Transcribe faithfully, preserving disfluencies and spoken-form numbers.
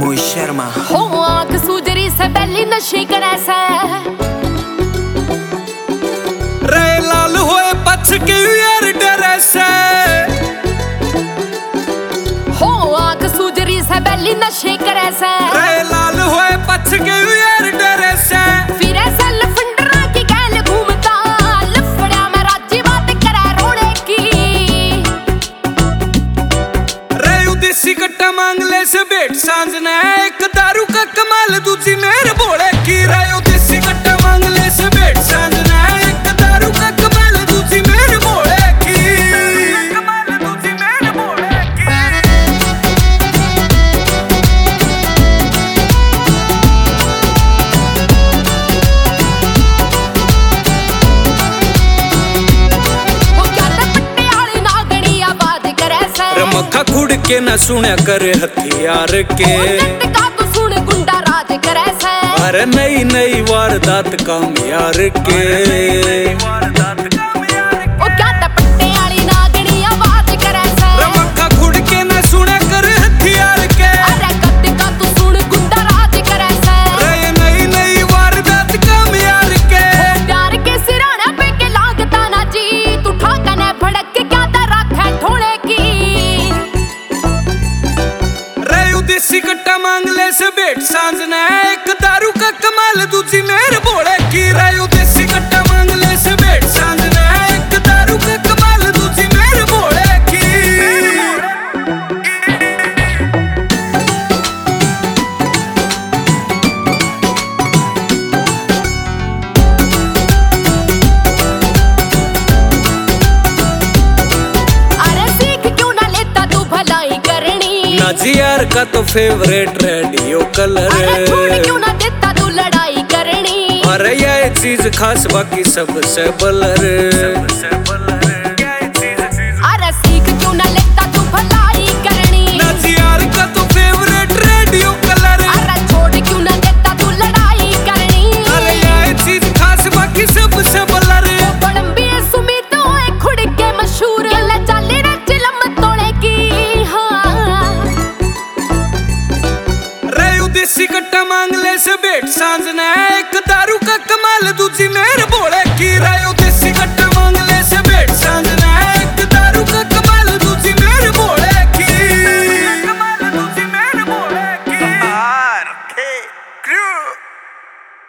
मोहित शर्मा हो आंख सूजरी से बैली नशे करे से रे लाल होए पछ के यार डरे से हो आंख सूजरी से बैली नशे करे से रे लाल होए पछ के यार डरे से फिर ऐसा लफंडरा की गैल घूमता लफड़ा में राजी बात करे रोड़े की रे उदेसी कट्टा मांग ले से बेट सांझ ने एक दारू का कमाल दूजी मेरे बोले की रे उदेसी कट्टा मांग ले से बेट सांझ ने एक दारू का कमाल दूजी मेरे बोले की कमाल दूजी मेरे बोले की हो क्या पट्टे वाली नागणी आवाज करे से मक्खा खुड़ के न सुने करे हथियार के का तो सुन गुंडा राज करे से अरे नई नई वारदात काम यार के ओ क्या पट्टे वाली नागणी आवाज करे से मक्खा खुड़ के न सुने करे हथियार के अरे कद का तो सुन गुंडा राज करे से अरे नई नई वारदात काम यार के प्यार के सिराने पे के लागता ना जी तू ठाकने भड़क के क्या दर रखे ठोड़े की रे उदेसी कट्टा मांग ले से बेट सांझ ने एक दारू का कमाल दूजी मेरे बोले की रे उदेसी कट्टा मांग ले से बेट सांझ ने एक दारू का कमाल दूजी मेरे बोले की अरे सीख क्यों ना लेता तू भलाई करनी नाजियार का तो फेवरेट रेडियो कलर अरे छोड़ क्यों ना देता तू लड़ाई करनी अरे ये चीज खास बाकी सबसे बलर अरे सीख क्यों ना लेता तू भलाई करनी नाजियार का तो फेवरेट रेडियो कलर अरे छोड़ क्यों ना देता तू लड़ाई करनी अरे ये चीज खास बाकी सबसे बलर बड़ंबी सुमित होए खुड़ के मशहूर ले चाले रे चिलम तोड़े की हाँ रे उदेसी कट्टा मांग ले से बेट सांझ ने एक दारू का कमाल दूजी मेरे